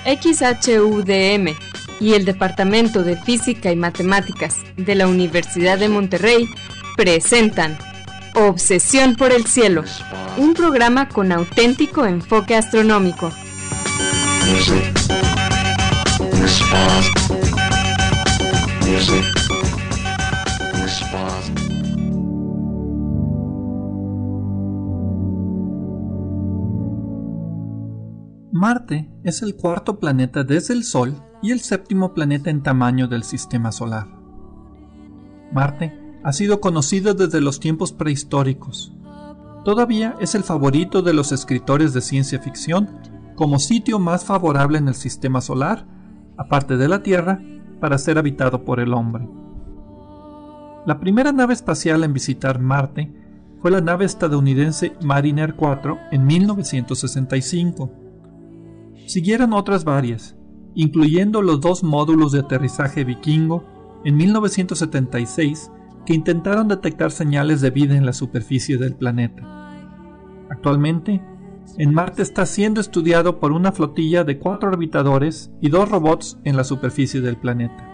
XHUDM y el Departamento de Física y Matemáticas de la Universidad de Monterrey presentan Obsesión por el Cielo, un programa con auténtico enfoque astronómico. Marte es el cuarto planeta desde el Sol y el séptimo planeta en tamaño del sistema solar. Marte ha sido conocido desde los tiempos prehistóricos. Todavía es el favorito de los escritores de ciencia ficción como sitio más favorable en el sistema solar, aparte de la Tierra, para ser habitado por el hombre. La primera nave espacial en visitar Marte fue la nave estadounidense Mariner 4 en 1965. Siguieron otras varias, incluyendo los dos módulos de aterrizaje Vikingo en 1976 que intentaron detectar señales de vida en la superficie del planeta. Actualmente, en Marte está siendo estudiado por una flotilla de 4 orbitadores y 2 robots en la superficie del planeta.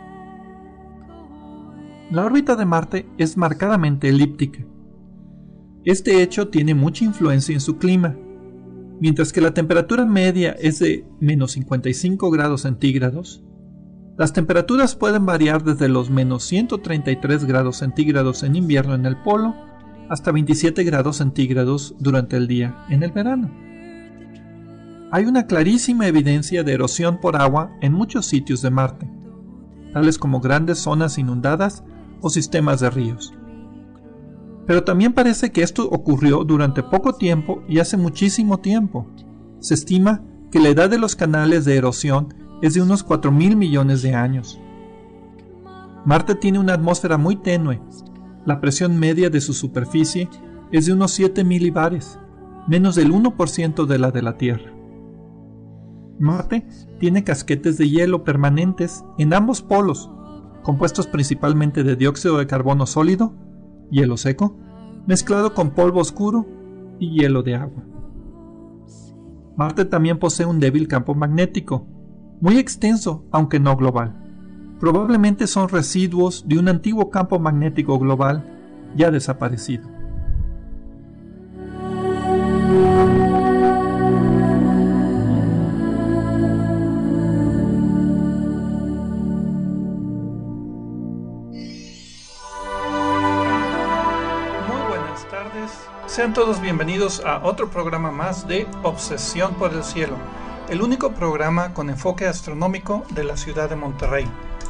La órbita de Marte es marcadamente elíptica. Este hecho tiene mucha influencia en su clima. Mientras que la temperatura media es de menos 55 grados centígrados, las temperaturas pueden variar desde los menos 133 grados centígrados en invierno en el polo hasta 27 grados centígrados durante el día en el verano. Hay una clarísima evidencia de erosión por agua en muchos sitios de Marte, tales como grandes zonas inundadas o sistemas de ríos. Pero también parece que esto ocurrió durante poco tiempo y hace muchísimo tiempo. Se estima que la edad de los canales de erosión es de unos 4.000 millones de años. Marte tiene una atmósfera muy tenue. La presión media de su superficie es de unos 7 milibares, menos del 1% de la de la Tierra. Marte tiene casquetes de hielo permanentes en ambos polos, compuestos principalmente de dióxido de carbono sólido, hielo seco, mezclado con polvo oscuro y hielo de agua. Marte también posee un débil campo magnético, muy extenso aunque no global. Probablemente son residuos de un antiguo campo magnético global ya desaparecido. Sean todos bienvenidos a otro programa más de Obsesión por el Cielo, el único programa con enfoque astronómico de la ciudad de Monterrey.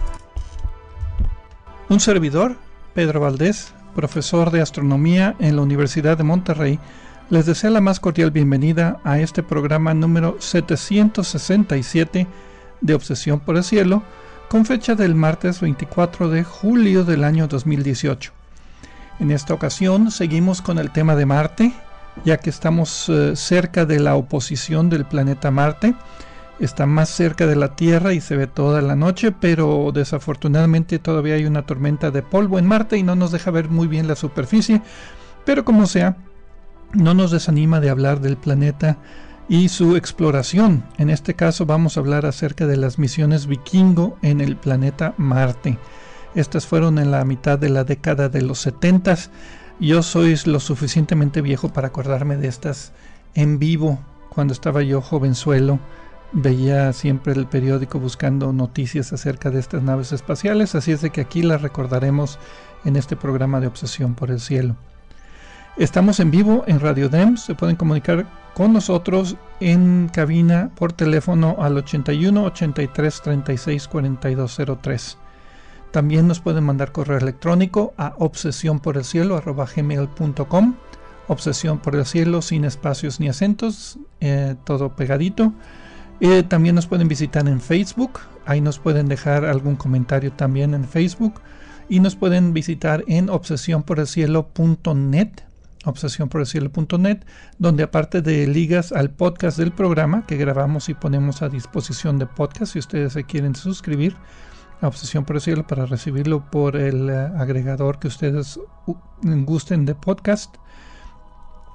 Un servidor, Pedro Valdés, profesor de astronomía en la Universidad de Monterrey, les desea la más cordial bienvenida a este programa número 767 de Obsesión por el Cielo, con fecha del martes 24 de julio del año 2018. En esta ocasión seguimos con el tema de Marte, ya que estamos cerca de la oposición del planeta Marte. Está más cerca de la Tierra y se ve toda la noche, pero desafortunadamente todavía hay una tormenta de polvo en Marte y no nos deja ver muy bien la superficie. Pero como sea, no nos desanima de hablar del planeta y su exploración. En este caso vamos a hablar acerca de las misiones Vikingo en el planeta Marte. Estas fueron en la mitad de la década de los 70s. Yo soy lo suficientemente viejo para acordarme de estas en vivo. Cuando estaba yo jovenzuelo, veía siempre el periódico buscando noticias acerca de estas naves espaciales, así es de que aquí las recordaremos en este programa de Obsesión por el Cielo. Estamos en vivo en Radio DEM. Se pueden comunicar con nosotros en cabina por teléfono al 81 83 36 4203. También nos pueden mandar correo electrónico a obsesionporelcielo@gmail.com. Obsesión por el cielo sin espacios ni acentos, todo pegadito. También nos pueden visitar en Facebook. Ahí nos pueden dejar algún comentario también en Facebook. Y nos pueden visitar en obsesionporelcielo.net. obsesionporelcielo.net, donde aparte de ligas al podcast del programa que grabamos y ponemos a disposición de podcast, si ustedes se quieren suscribir a Obsesión por el Cielo para recibirlo por el agregador que ustedes gusten de podcast,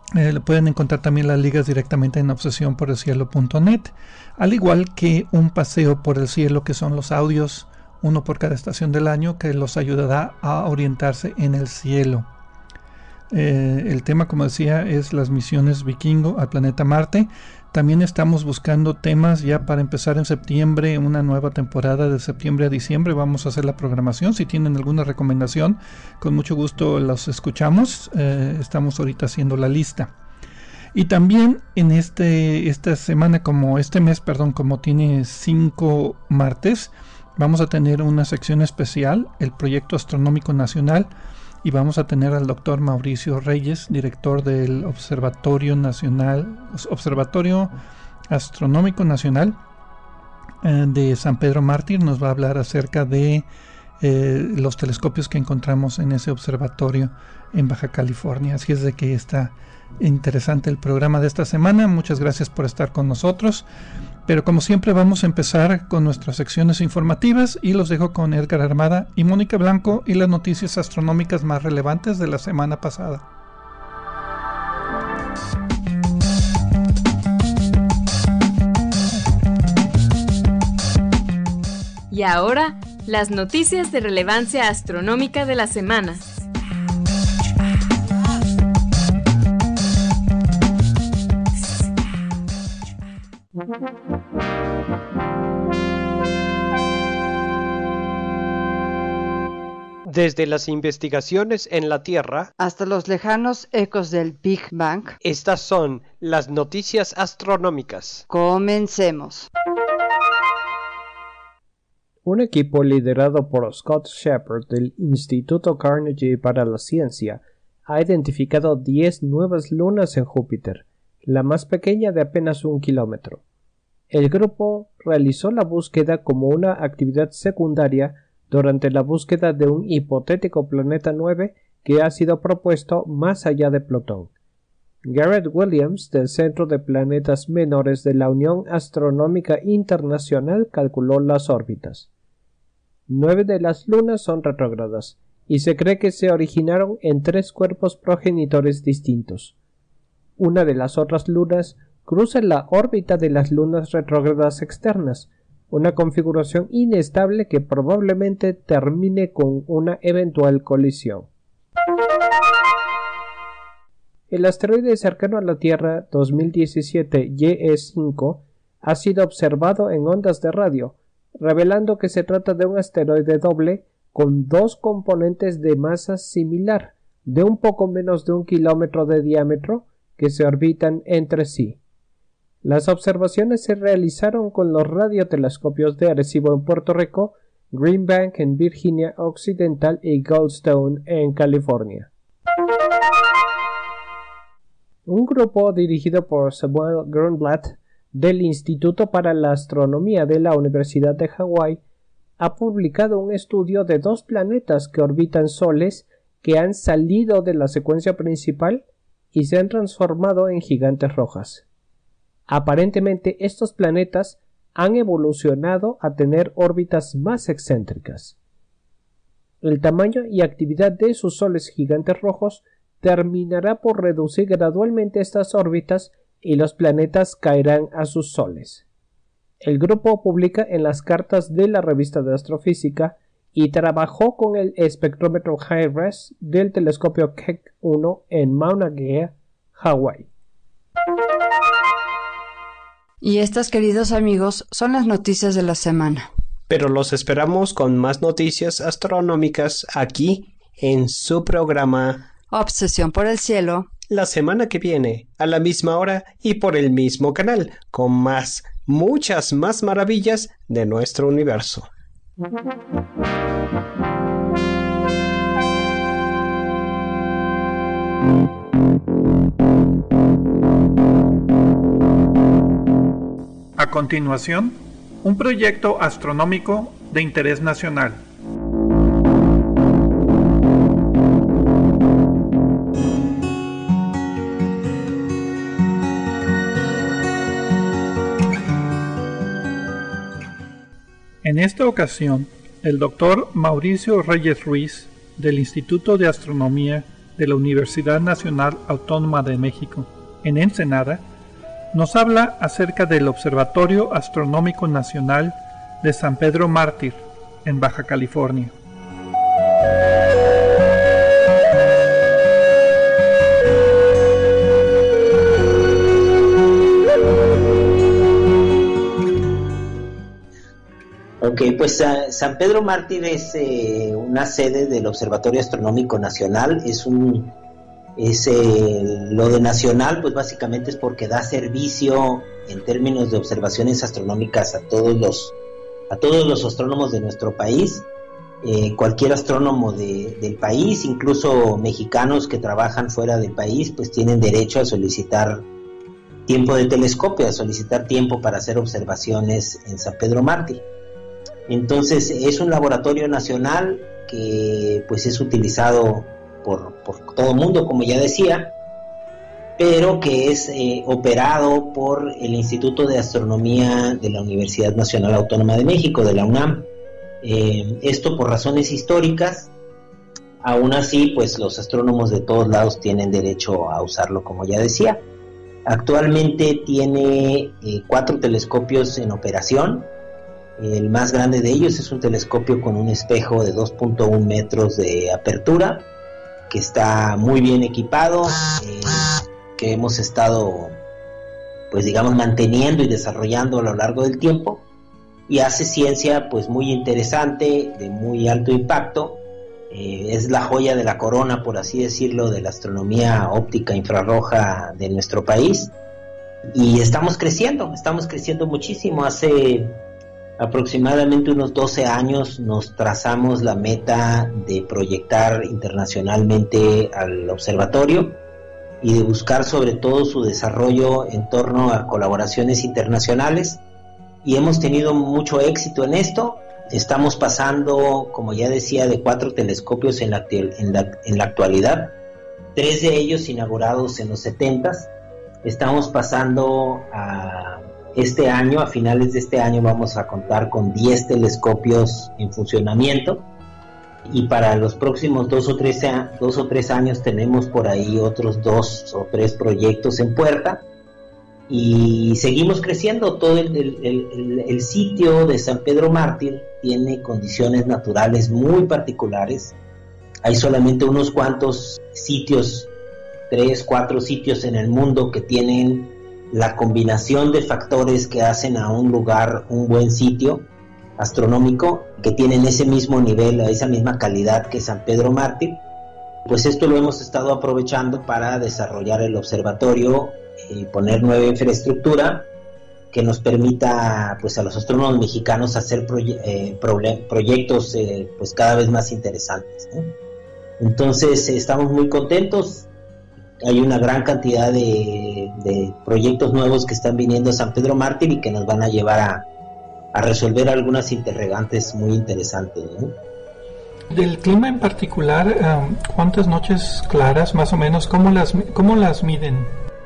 Pueden encontrar también las ligas directamente en obsesionporelcielo.net, al igual que un paseo por el cielo, que son los audios, uno por cada estación del año, que los ayudará a orientarse en el cielo. El tema, como decía, es las misiones Vikingo al planeta Marte. También estamos buscando temas ya para empezar en septiembre, una nueva temporada de septiembre a diciembre. Vamos a hacer la programación. Si tienen alguna recomendación, con mucho gusto los escuchamos. Estamos ahorita haciendo la lista. Y también en esta semana, como tiene 5 martes, vamos a tener una sección especial, el Proyecto Astronómico Nacional, y vamos a tener al doctor Mauricio Reyes, director del Observatorio Astronómico Nacional de San Pedro Mártir. Nos va a hablar acerca de los telescopios que encontramos en ese observatorio en Baja California. Así es de que está interesante el programa de esta semana. Muchas gracias por estar con nosotros. Pero como siempre vamos a empezar con nuestras secciones informativas y los dejo con Edgar Armada y Mónica Blanco y las noticias astronómicas más relevantes de la semana pasada. Y ahora, las noticias de relevancia astronómica de la semana. Desde las investigaciones en la Tierra hasta los lejanos ecos del Big Bang, estas son las noticias astronómicas. Comencemos. Un equipo liderado por Scott Shepard del Instituto Carnegie para la Ciencia ha identificado 10 nuevas lunas en Júpiter, la más pequeña de apenas 1 kilómetro. El grupo realizó la búsqueda como una actividad secundaria durante la búsqueda de un hipotético planeta 9 que ha sido propuesto más allá de Plutón. Garrett Williams, del Centro de Planetas Menores de la Unión Astronómica Internacional, calculó las órbitas. 9 de las lunas son retrógradas, y se cree que se originaron en 3 cuerpos progenitores distintos. Una de las otras lunas cruza la órbita de las lunas retrógradas externas, una configuración inestable que probablemente termine con una eventual colisión. El asteroide cercano a la Tierra 2017 YE5 ha sido observado en ondas de radio, revelando que se trata de un asteroide doble con 2 componentes de masa similar, de un poco menos de 1 kilómetro de diámetro, que se orbitan entre sí. Las observaciones se realizaron con los radiotelescopios de Arecibo en Puerto Rico, Green Bank en Virginia Occidental y Goldstone en California. Un grupo dirigido por Samuel Grunblatt del Instituto para la Astronomía de la Universidad de Hawái ha publicado un estudio de 2 planetas que orbitan soles que han salido de la secuencia principal y se han transformado en gigantes rojas. Aparentemente estos planetas han evolucionado a tener órbitas más excéntricas. El tamaño y actividad de sus soles gigantes rojos terminará por reducir gradualmente estas órbitas y los planetas caerán a sus soles. El grupo publica en las cartas de la revista de astrofísica y trabajó con el espectrómetro Hi-Res del telescopio Keck 1 en Mauna Kea, Hawái. Y estas, queridos amigos, son las noticias de la semana. Pero los esperamos con más noticias astronómicas aquí en su programa Obsesión por el Cielo, la semana que viene, a la misma hora y por el mismo canal, con muchas más maravillas de nuestro universo. A continuación, un proyecto astronómico de interés nacional. En esta ocasión, el doctor Mauricio Reyes Ruiz, del Instituto de Astronomía de la Universidad Nacional Autónoma de México, en Ensenada, nos habla acerca del Observatorio Astronómico Nacional de San Pedro Mártir, en Baja California. Ok, pues San Pedro Mártir es una sede del Observatorio Astronómico Nacional. Lo de nacional, pues básicamente es porque da servicio en términos de observaciones astronómicas a todos los astrónomos de nuestro país. Cualquier astrónomo del país, incluso mexicanos que trabajan fuera del país, pues tienen derecho a solicitar tiempo de telescopio, a solicitar tiempo para hacer observaciones en San Pedro Mártir. Entonces es un laboratorio nacional que pues es utilizado por todo el mundo, como ya decía, pero que es operado por el Instituto de Astronomía de la Universidad Nacional Autónoma de México, de la UNAM. Esto por razones históricas. Aún así, pues los astrónomos de todos lados tienen derecho a usarlo, como ya decía. Actualmente tiene 4 telescopios en operación. El más grande de ellos es un telescopio con un espejo de 2.1 metros de apertura, que está muy bien equipado, que hemos estado, pues digamos, manteniendo y desarrollando a lo largo del tiempo, y hace ciencia pues muy interesante, de muy alto impacto. Es la joya de la corona, por así decirlo, de la astronomía óptica infrarroja de nuestro país, y estamos creciendo muchísimo. Hace aproximadamente unos 12 años nos trazamos la meta de proyectar internacionalmente al observatorio y de buscar sobre todo su desarrollo en torno a colaboraciones internacionales, y hemos tenido mucho éxito en esto. Estamos pasando, como ya decía, de 4 telescopios en la actualidad, 3 de ellos inaugurados en los 70s. Estamos pasando a este año, a finales de este año, vamos a contar con 10 telescopios en funcionamiento, y para los próximos 2 o 3 años tenemos por ahí otros 2 o 3 proyectos en puerta, y seguimos creciendo. Todo el sitio de San Pedro Mártir tiene condiciones naturales muy particulares. Hay solamente unos cuantos sitios, 3, 4 sitios en el mundo que tienen la combinación de factores que hacen a un lugar un buen sitio astronómico, que tienen ese mismo nivel, esa misma calidad que San Pedro Mártir. Pues esto lo hemos estado aprovechando para desarrollar el observatorio y poner nueva infraestructura que nos permita pues a los astrónomos mexicanos hacer proyectos pues cada vez más interesantes, ¿no? Entonces estamos muy contentos. Hay una gran cantidad de proyectos nuevos que están viniendo a San Pedro Mártir y que nos van a llevar a resolver algunas interrogantes muy interesantes, ¿no? Del clima en particular, ¿cuántas noches claras más o menos? ¿Cómo las miden?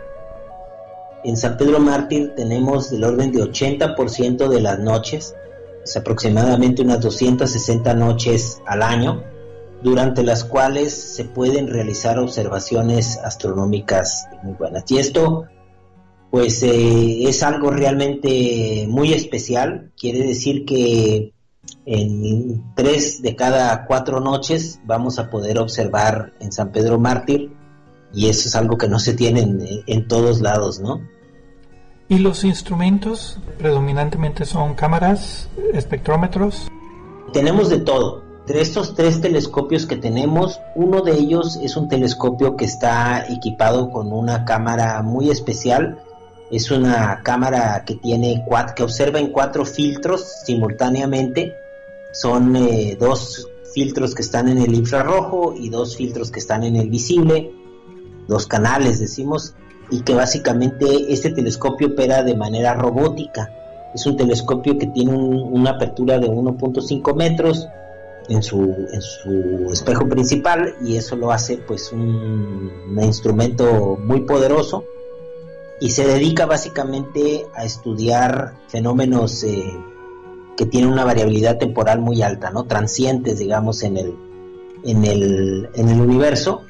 En San Pedro Mártir tenemos del orden de 80% de las noches, es aproximadamente unas 260 noches al año, durante las cuales se pueden realizar observaciones astronómicas muy buenas. Y esto pues es algo realmente muy especial. Quiere decir que en 3 de cada 4 noches vamos a poder observar en San Pedro Mártir, y eso es algo que no se tiene en todos lados, ¿no? ¿Y los instrumentos predominantemente son cámaras, espectrómetros? Tenemos de todo. De estos 3 telescopios que tenemos, uno de ellos es un telescopio que está equipado con una cámara muy especial. Es una cámara que observa en 4 filtros simultáneamente. Son 2 filtros que están en el infrarrojo y 2 filtros que están en el visible, 2 canales decimos, y que básicamente este telescopio opera de manera robótica. Es un telescopio que tiene una apertura de 1.5 metros en su espejo principal, y eso lo hace pues un instrumento muy poderoso, y se dedica básicamente a estudiar fenómenos que tienen una variabilidad temporal muy alta, ¿no? Transientes, digamos, en el universo.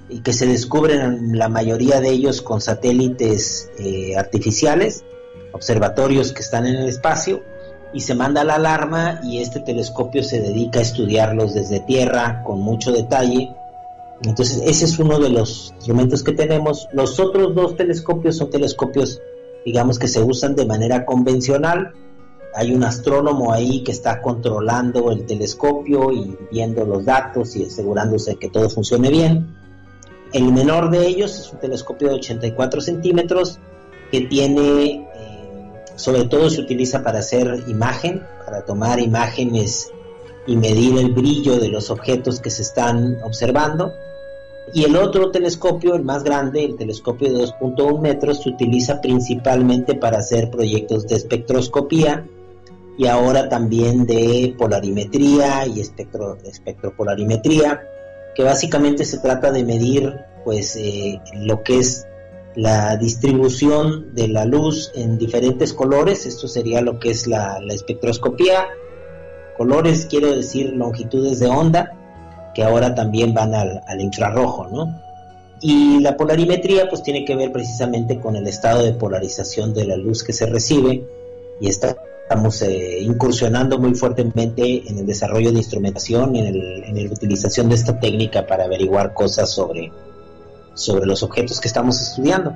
y que se descubren la mayoría de ellos con satélites artificiales, observatorios que están en el espacio, y se manda la alarma y este telescopio se dedica a estudiarlos desde tierra con mucho detalle. Entonces ese es uno de los instrumentos que tenemos. Los otros dos telescopios son telescopios, digamos, que se usan de manera convencional. Hay un astrónomo ahí que está controlando el telescopio y viendo los datos y asegurándose que todo funcione bien. El menor de ellos es un telescopio de 84 centímetros que tiene, sobre todo se utiliza para hacer imagen, para tomar imágenes y medir el brillo de los objetos que se están observando. Y el otro telescopio, el más grande, el telescopio de 2.1 metros, se utiliza principalmente para hacer proyectos de espectroscopía y ahora también de polarimetría y espectropolarimetría, que básicamente se trata de medir pues lo que es la distribución de la luz en diferentes colores. Esto sería lo que es la espectroscopía. Colores quiero decir longitudes de onda, que ahora también van al infrarrojo, ¿no? Y la polarimetría pues tiene que ver precisamente con el estado de polarización de la luz que se recibe, y estamos incursionando muy fuertemente en el desarrollo de instrumentación, en la utilización de esta técnica para averiguar cosas sobre los objetos que estamos estudiando.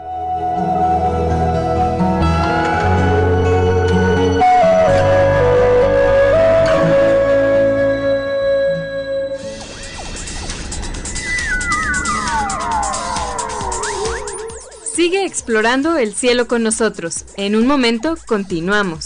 Sigue explorando el cielo con nosotros. En un momento continuamos.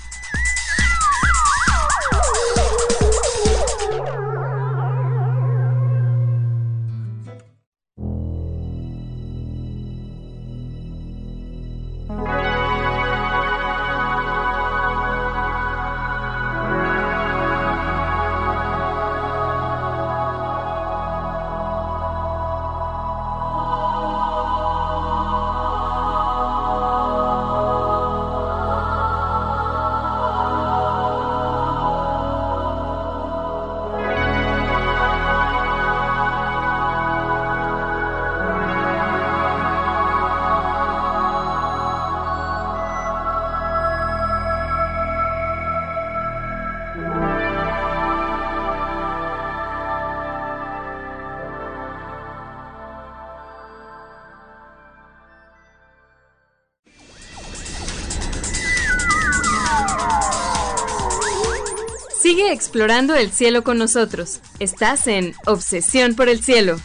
Sigue explorando el cielo con nosotros. Estás en Obsesión por el Cielo.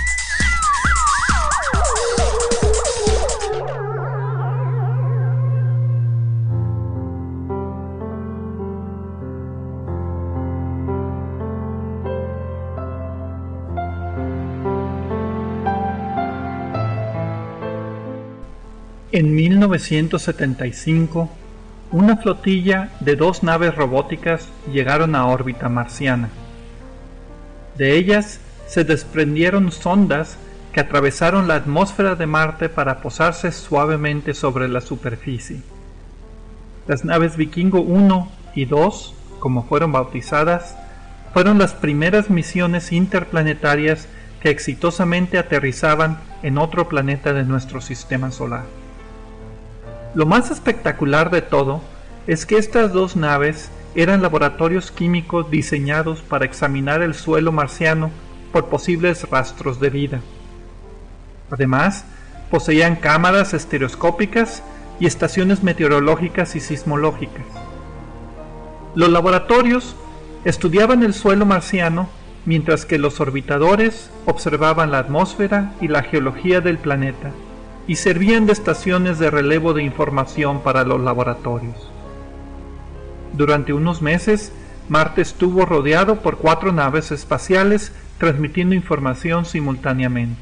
En 1975, una flotilla de 2 naves robóticas llegaron a órbita marciana. De ellas se desprendieron sondas que atravesaron la atmósfera de Marte para posarse suavemente sobre la superficie. Las naves Vikingo 1 y 2, como fueron bautizadas, fueron las primeras misiones interplanetarias que exitosamente aterrizaban en otro planeta de nuestro sistema solar. Lo más espectacular de todo es que estas 2 naves eran laboratorios químicos diseñados para examinar el suelo marciano por posibles rastros de vida. Además, poseían cámaras estereoscópicas y estaciones meteorológicas y sismológicas. Los laboratorios estudiaban el suelo marciano mientras que los orbitadores observaban la atmósfera y la geología del planeta, y servían de estaciones de relevo de información para los laboratorios. Durante unos meses, Marte estuvo rodeado por 4 naves espaciales transmitiendo información simultáneamente.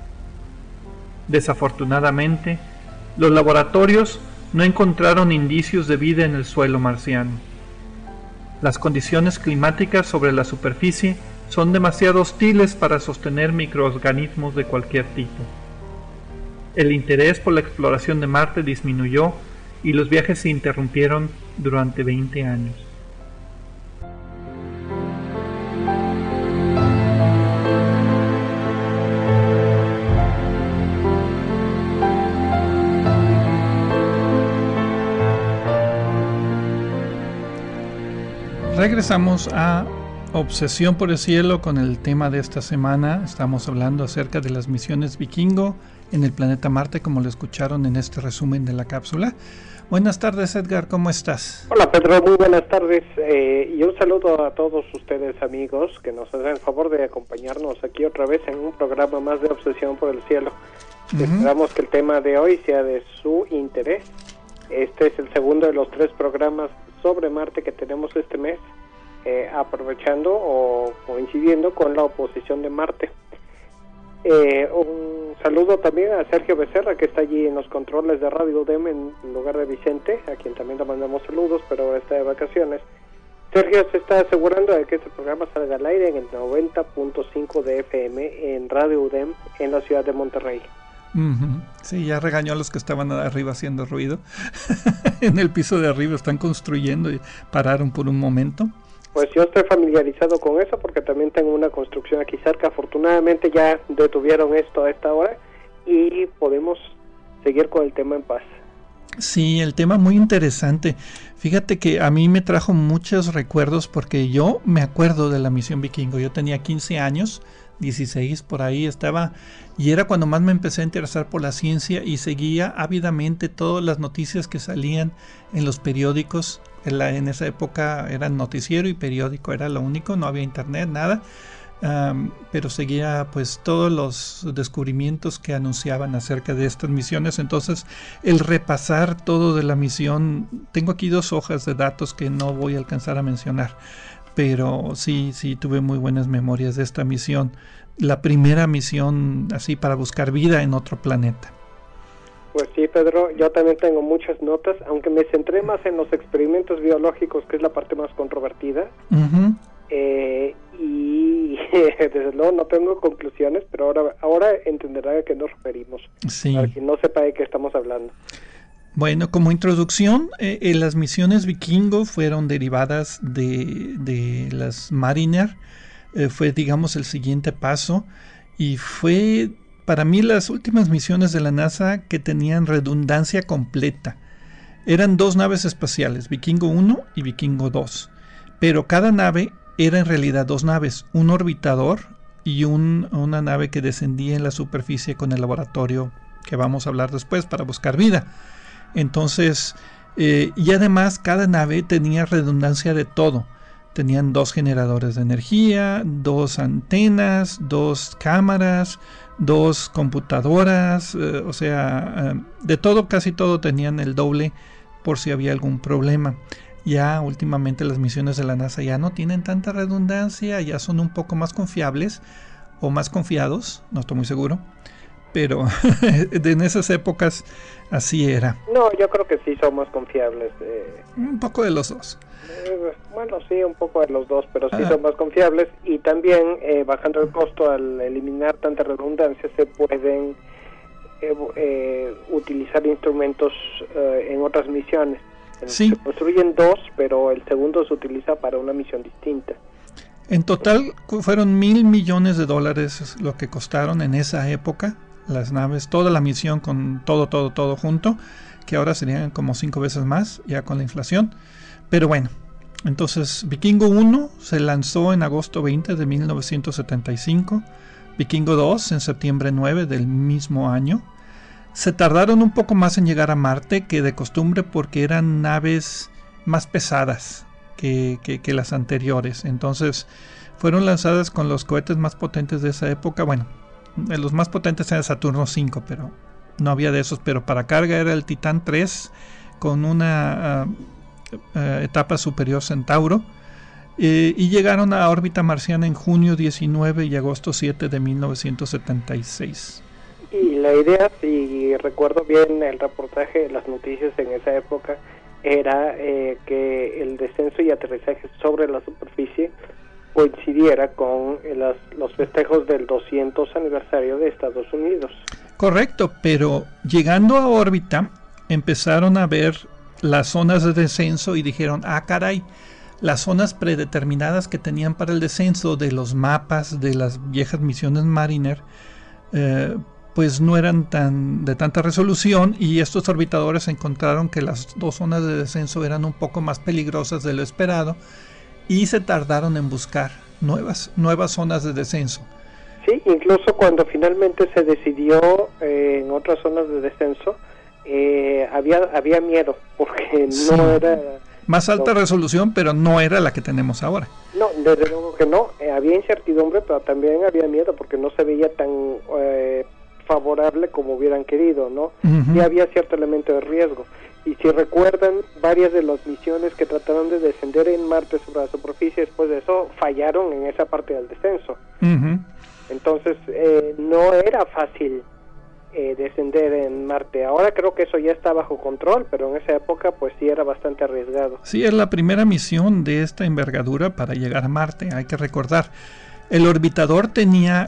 Desafortunadamente, los laboratorios no encontraron indicios de vida en el suelo marciano. Las condiciones climáticas sobre la superficie son demasiado hostiles para sostener microorganismos de cualquier tipo. El interés por la exploración de Marte disminuyó y los viajes se interrumpieron durante 20 años. Regresamos a Obsesión por el Cielo con el tema de esta semana. Estamos hablando acerca de las misiones Vikingo en el planeta Marte, como lo escucharon en este resumen de la cápsula. Buenas tardes, Edgar, ¿cómo estás? Hola, Pedro, muy buenas tardes. Y un saludo a todos ustedes, amigos, que nos hacen el favor de acompañarnos aquí otra vez en un programa más de Obsesión por el Cielo. Esperamos que el tema de hoy sea de su interés. Este es el segundo de los 3 programas sobre Marte que tenemos este mes, aprovechando o coincidiendo con la oposición de Marte. Un saludo también a Sergio Becerra, que está allí en los controles de Radio UDEM en lugar de Vicente, a quien también le mandamos saludos, pero ahora está de vacaciones. Sergio se está asegurando de que este programa salga al aire en el 90.5 de FM en Radio UDEM en la ciudad de Monterrey. Sí, ya regañó a los que estaban arriba haciendo ruido. En el piso de arriba están construyendo y pararon por un momento. Pues yo estoy familiarizado con eso porque también tengo una construcción aquí cerca. Afortunadamente ya detuvieron esto a esta hora y podemos seguir con el tema en paz. Sí, el tema muy interesante. Fíjate que a mí me trajo muchos recuerdos porque yo me acuerdo de la misión Vikingo. Yo tenía 15 años, 16 por ahí estaba, y era cuando más me empecé a interesar por la ciencia y seguía ávidamente todas las noticias que salían en los periódicos. En esa época era noticiero y periódico, era lo único, no había internet, nada. Pero seguía pues todos los descubrimientos que anunciaban acerca de estas misiones. Entonces el repasar todo de la misión, tengo aquí 2 hojas de datos que no voy a alcanzar a mencionar, pero sí tuve muy buenas memorias de esta misión, la primera misión así para buscar vida en otro planeta. Pues sí, Pedro, yo también tengo muchas notas, aunque me centré más en los experimentos biológicos, que es la parte más controvertida. Y desde luego no tengo conclusiones, pero ahora entenderá a qué nos referimos, sí. Para quien no sepa de qué estamos hablando. Bueno, como introducción, las misiones Vikingo fueron derivadas de las Mariner. Fue, digamos, el siguiente paso, y fue para mí las últimas misiones de la NASA que tenían redundancia completa. Eran 2 naves espaciales, Vikingo 1 y Vikingo 2, pero cada nave era en realidad 2 naves, un orbitador y una nave que descendía en la superficie con el laboratorio que vamos a hablar después para buscar vida. Entonces, y además cada nave tenía redundancia de todo. Tenían 2 generadores de energía, 2 antenas, 2 cámaras, 2 computadoras, o sea, de todo, casi todo tenían el doble por si había algún problema. Ya últimamente las misiones de la NASA ya no tienen tanta redundancia, ya son un poco más confiables o más confiados, no estoy muy seguro, pero en esas épocas así era. No, yo creo que sí son más confiables. Un poco de los 2. Bueno, sí, un poco de los 2, pero sí son más confiables, y también bajando el costo al eliminar tanta redundancia se pueden utilizar instrumentos en otras misiones. Sí. Se construyen 2, pero el segundo se utiliza para una misión distinta. En total fueron $1,000 millones lo que costaron en esa época las naves, toda la misión con todo junto, que ahora serían como 5 veces más ya con la inflación. Pero bueno, entonces Vikingo 1 se lanzó en agosto 20 de 1975, Vikingo 2 en septiembre 9 del mismo año. Se tardaron un poco más en llegar a Marte que de costumbre porque eran naves más pesadas que las anteriores. Entonces fueron lanzadas con los cohetes más potentes de esa época. Bueno, los más potentes eran Saturno 5, pero no había de esos. Pero para carga era el Titán 3 con una etapa superior Centauro. Y llegaron a órbita marciana en junio 19 y agosto 7 de 1976. Y la idea, si recuerdo bien el reportaje de las noticias en esa época, era que el descenso y aterrizaje sobre la superficie coincidiera con los festejos del 200 aniversario de Estados Unidos. Correcto, pero llegando a órbita empezaron a ver las zonas de descenso y dijeron, caray, las zonas predeterminadas que tenían para el descenso de los mapas de las viejas misiones Mariner, pues no eran de tanta resolución, y estos orbitadores encontraron que las 2 zonas de descenso eran un poco más peligrosas de lo esperado, y se tardaron en buscar nuevas zonas de descenso. Sí, incluso cuando finalmente se decidió en otras zonas de descenso, había miedo, porque sí, no era... Más alta resolución, pero no era la que tenemos ahora. No, desde luego que no. Había incertidumbre, pero también había miedo, porque no se veía tan favorable como hubieran querido, ¿no? Uh-huh. Y había cierto elemento de riesgo. Y si recuerdan, varias de las misiones que trataron de descender en Marte sobre la superficie, después de eso, fallaron en esa parte del descenso. Uh-huh. Entonces, no era fácil descender en Marte. Ahora creo que eso ya está bajo control, pero en esa época pues sí era bastante arriesgado. Sí, es la primera misión de esta envergadura para llegar a Marte, hay que recordar. El orbitador tenía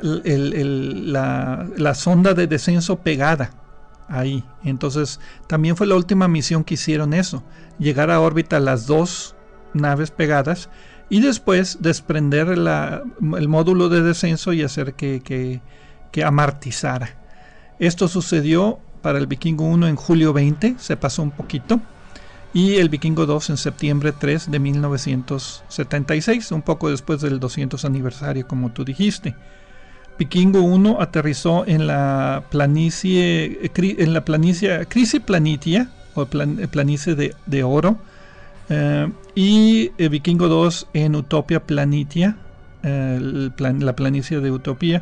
la sonda de descenso pegada ahí, entonces también fue la última misión que hicieron eso, llegar a órbita las dos naves pegadas y después desprender el módulo de descenso y hacer que amartizara. Esto sucedió para el Vikingo 1 en julio 20, se pasó un poquito, y el Vikingo 2 en septiembre 3 de 1976, un poco después del 200 aniversario, como tú dijiste. Vikingo 1 aterrizó en la planicie Crisi Planitia, o planicie de oro, y Vikingo 2 en Utopia Planitia, la planicie de Utopía,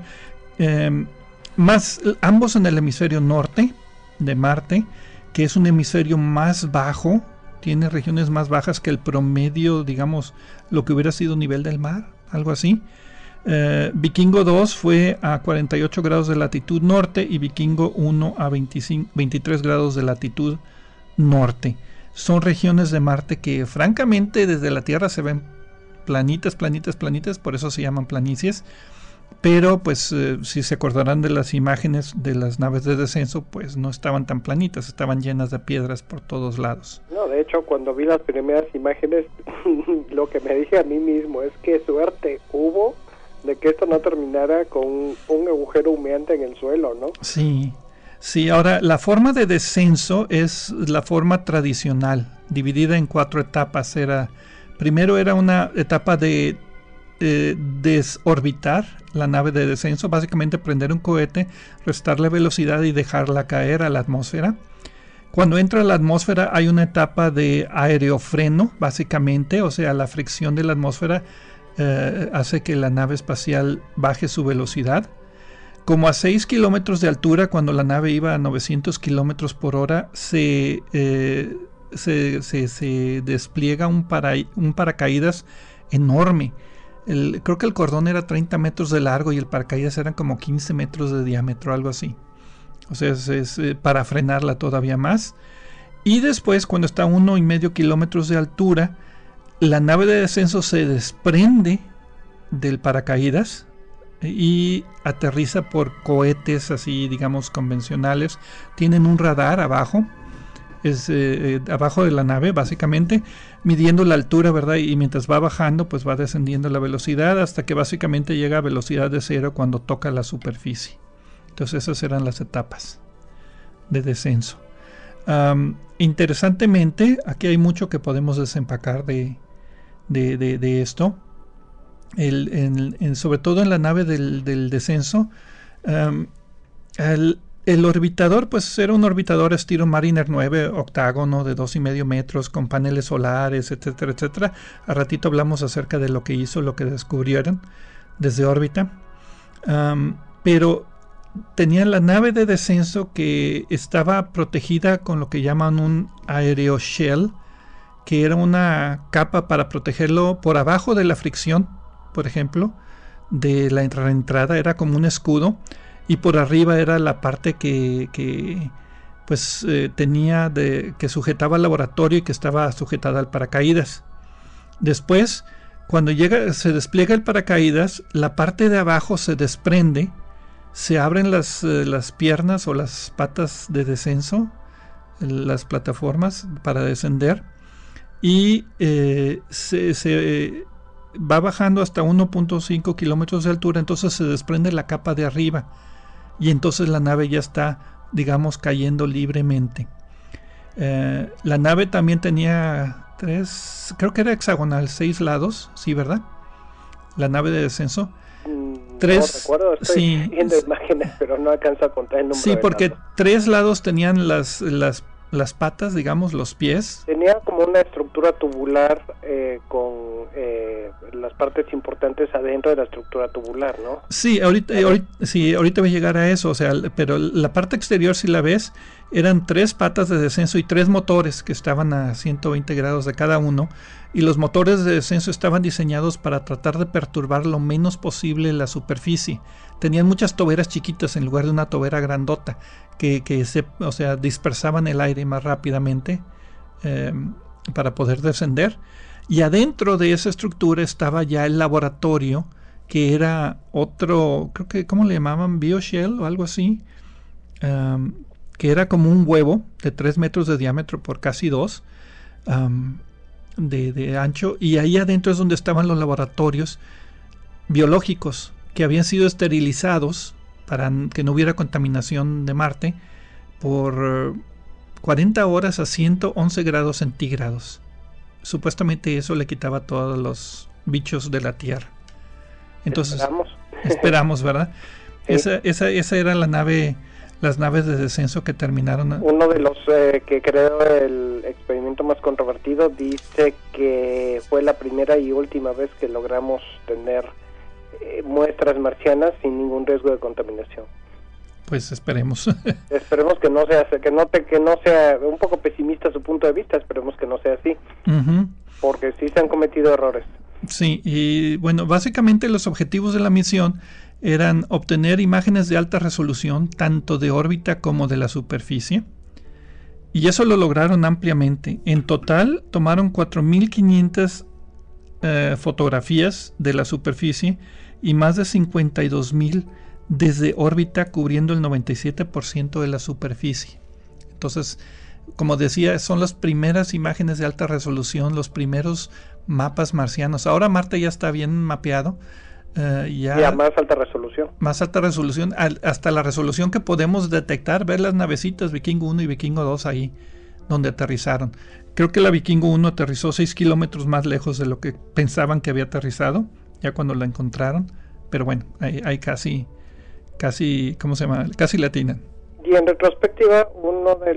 ambos en el hemisferio norte de Marte, que es un hemisferio más bajo, tiene regiones más bajas que el promedio, digamos, lo que hubiera sido nivel del mar, algo así. Vikingo 2 fue a 48 grados de latitud norte y Vikingo 1 a 23 grados de latitud norte. Son regiones de Marte que francamente desde la Tierra se ven planitas, por eso se llaman planicies. Pero pues si se acordarán de las imágenes de las naves de descenso, pues no estaban tan planitas, estaban llenas de piedras por todos lados. No, de hecho cuando vi las primeras imágenes lo que me dije a mí mismo es que suerte hubo de que esto no terminara con un agujero humeante en el suelo, ¿no? Sí, ahora la forma de descenso es la forma tradicional, dividida en 4 etapas. Primero era una etapa de desorbitar la nave de descenso, básicamente prender un cohete, restarle velocidad y dejarla caer a la atmósfera. Cuando entra a la atmósfera hay una etapa de aerofreno, básicamente, o sea, la fricción de la atmósfera hace que la nave espacial baje su velocidad. Como a 6 kilómetros de altura, cuando la nave iba a 900 kilómetros por hora, se despliega un paracaídas enorme. Creo que el cordón era 30 metros de largo y el paracaídas eran como 15 metros de diámetro, algo así. O sea, es para frenarla todavía más. Y después, cuando está a 1,5 kilómetros de altura, la nave de descenso se desprende del paracaídas y aterriza por cohetes así, digamos, convencionales. Tienen un radar abajo. Abajo de la nave, básicamente midiendo la altura, ¿verdad? Y mientras va bajando, pues va descendiendo la velocidad hasta que básicamente llega a velocidad de 0 cuando toca la superficie. Entonces esas eran las etapas de descenso. Interesantemente, aquí hay mucho que podemos desempacar de esto. Sobre todo en la nave del descenso, el orbitador, pues era un orbitador estilo Mariner 9, octágono de 2,5 metros, con paneles solares, etcétera, etcétera. A ratito hablamos acerca de lo que hizo, lo que descubrieron desde órbita. Pero tenían la nave de descenso que estaba protegida con lo que llaman un aeroshell, que era una capa para protegerlo por abajo de la fricción, por ejemplo, de la entrada, era como un escudo. Y por arriba era la parte que tenía que sujetaba al laboratorio y que estaba sujetada al paracaídas. Después, cuando se despliega el paracaídas, la parte de abajo se desprende, se abren las piernas o las patas de descenso, las plataformas para descender, y se va bajando hasta 1.5 kilómetros de altura. Entonces se desprende la capa de arriba y entonces la nave ya está, digamos, cayendo libremente. La nave también tenía creo que era hexagonal, 6 lados, sí, ¿verdad? La nave de descenso. No recuerdo, estoy viendo imágenes, pero no alcanzo a contar el número. Sí, porque 3 lados tenían las patas, digamos, los pies. Tenía como una estructura tubular con las partes importantes adentro de la estructura tubular, ¿no? Sí, ahorita voy a llegar a eso, o sea, pero la parte exterior, si la ves, eran 3 patas de descenso y 3 motores que estaban a 120 grados de cada uno, y los motores de descenso estaban diseñados para tratar de perturbar lo menos posible la superficie. Tenían muchas toberas chiquitas en lugar de una tobera grandota que dispersaban el aire más rápidamente para poder descender. Y adentro de esa estructura estaba ya el laboratorio, que era otro, creo que, ¿cómo le llamaban? Bioshell o algo así, que era como un huevo de 3 metros de diámetro por casi 2 de ancho, y ahí adentro es donde estaban los laboratorios biológicos que habían sido esterilizados para que no hubiera contaminación de Marte por 40 horas a 111 grados centígrados. Supuestamente eso le quitaba a todos los bichos de la Tierra. Entonces, esperamos, ¿verdad? Sí. Esa era la nave, las naves de descenso que terminaron. Uno de los que creo el experimento más controvertido dice que fue la primera y última vez que logramos tener muestras marcianas sin ningún riesgo de contaminación. Pues esperemos. Esperemos que no sea, que no sea un poco pesimista su punto de vista. Esperemos que no sea así, porque sí se han cometido errores. Sí, y bueno, básicamente los objetivos de la misión eran obtener imágenes de alta resolución, tanto de órbita como de la superficie, y eso lo lograron ampliamente. En total tomaron 4,500 fotografías de la superficie y más de 52,000 desde órbita, cubriendo el 97% de la superficie. Entonces, como decía, son las primeras imágenes de alta resolución, los primeros mapas marcianos. Ahora Marte ya está bien mapeado. Ya más alta resolución. Más alta resolución, hasta la resolución que podemos detectar, ver las navecitas Vikingo 1 y Vikingo 2 ahí donde aterrizaron. Creo que la Vikingo 1 aterrizó 6 kilómetros más lejos de lo que pensaban que había aterrizado, ya cuando la encontraron. Pero bueno, ahí casi, ¿cómo se llama? Casi la atinan. Y en retrospectiva, uno de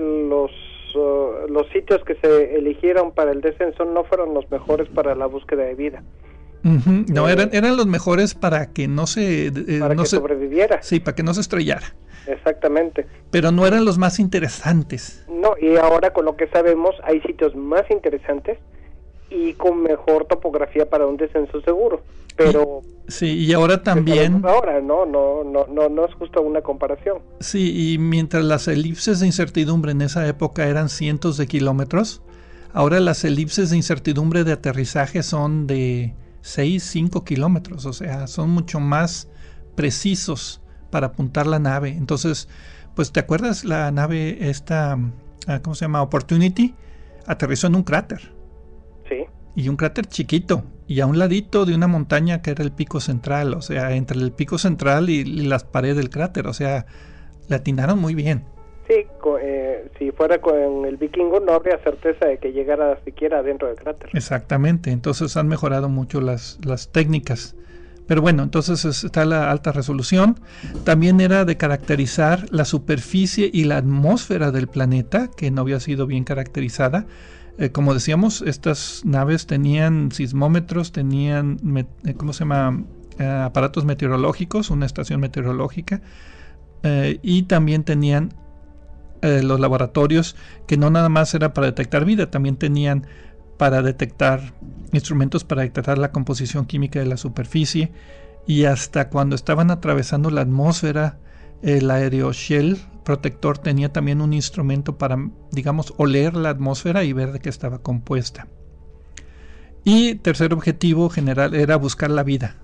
los sitios que se eligieron para el descenso no fueron los mejores para la búsqueda de vida. No, eran los mejores para que no se... sobreviviera. Sí, para que no se estrellara. Exactamente. Pero no eran los más interesantes. No, y ahora con lo que sabemos hay sitios más interesantes y con mejor topografía para un descenso seguro. Pero y ahora también... Ahora, no es justo una comparación. Sí, y mientras las elipses de incertidumbre en esa época eran cientos de kilómetros, ahora las elipses de incertidumbre de aterrizaje son de 6-5 kilómetros, o sea, son mucho más precisos para apuntar la nave. Entonces, pues, ¿te acuerdas la nave esta, ¿cómo se llama? Opportunity, aterrizó en un cráter. Sí. Y un cráter chiquito, y a un ladito de una montaña que era el pico central, o sea, entre el pico central y las paredes del cráter, o sea, le atinaron muy bien. Sí, si fuera con el Vikingo no habría certeza de que llegara siquiera dentro del cráter. Exactamente, entonces han mejorado mucho las técnicas. Pero bueno, entonces está la alta resolución. También era de caracterizar la superficie y la atmósfera del planeta, que no había sido bien caracterizada. Como decíamos, estas naves tenían sismómetros, tenían, aparatos meteorológicos, una estación meteorológica, y también tenían los laboratorios, que no nada más era para detectar vida, también tenían para detectar instrumentos para detectar la composición química de la superficie, y hasta cuando estaban atravesando la atmósfera, el aeroshell protector tenía también un instrumento para, digamos, oler la atmósfera y ver de qué estaba compuesta. Y tercer objetivo general era buscar vida.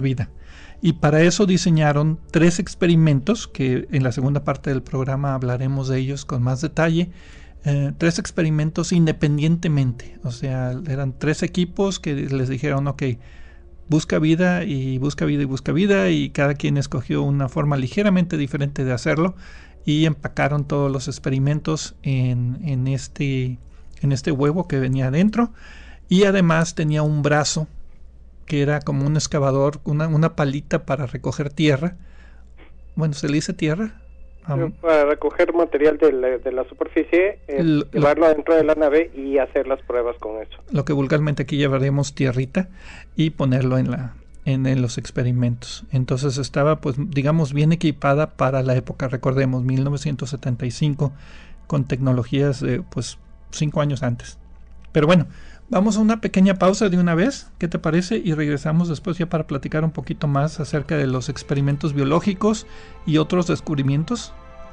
Y para eso diseñaron 3 experimentos, que en la segunda parte del programa hablaremos de ellos con más detalle. 3 experimentos independientemente, o sea, eran 3 equipos que les dijeron, ok, busca vida, y cada quien escogió una forma ligeramente diferente de hacerlo, y empacaron todos los experimentos en en este huevo que venía adentro, y además tenía un brazo que era como un excavador, una palita para recoger tierra. Bueno, ¿se le dice tierra? Para recoger material de la superficie, llevarlo adentro de la nave y hacer las pruebas con eso. Lo que vulgarmente aquí llamaríamos tierrita, y ponerlo en los experimentos. Entonces estaba, pues, digamos, bien equipada para la época. Recordemos, 1975, con tecnologías, pues, 5 años antes. Pero bueno, vamos a una pequeña pausa de una vez, ¿qué te parece? Y regresamos después ya para platicar un poquito más acerca de los experimentos biológicos y otros descubrimientos.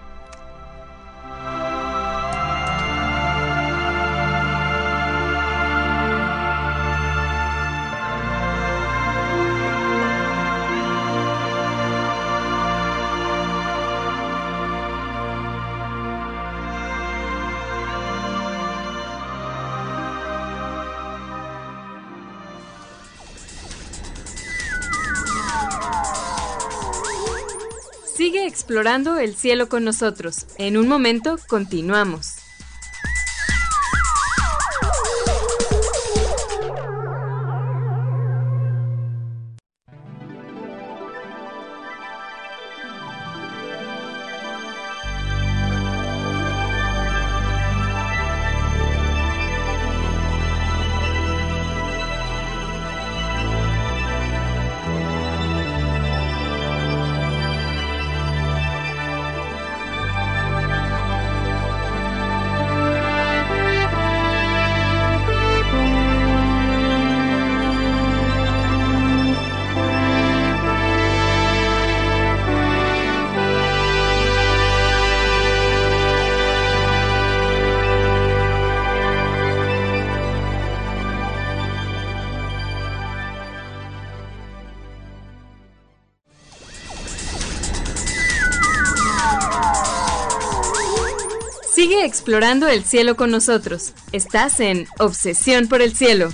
Sigue explorando el cielo con nosotros. En un momento, continuamos. Sigue explorando el cielo con nosotros. Estás en Obsesión por el Cielo.